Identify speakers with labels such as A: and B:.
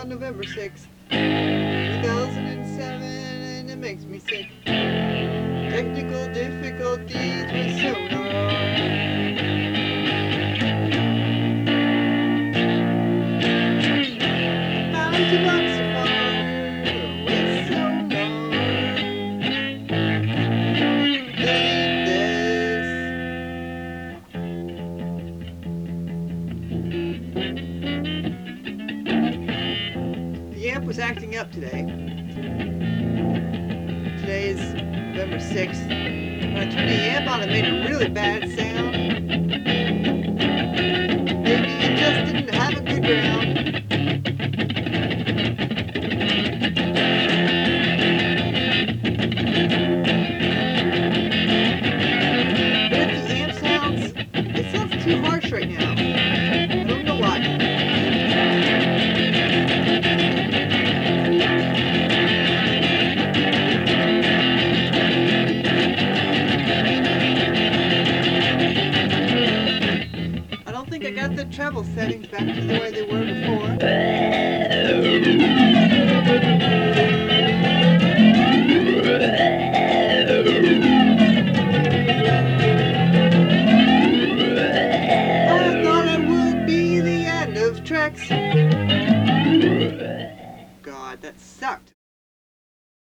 A: on November 6th, 2007, and it makes me sick. Technical difficulties with sonar. How to box so far with sonar. Delete this. The amp was acting up today. Today is November 6th. When I turned the amp on, it made a really bad sound. Maybe it just didn't have a good ground. But if the amp sounds, it sounds too harsh right now. I don't know why. I don't think I got the treble settings back to the way they were before. I thought it would be the end of Trex. God, that sucked.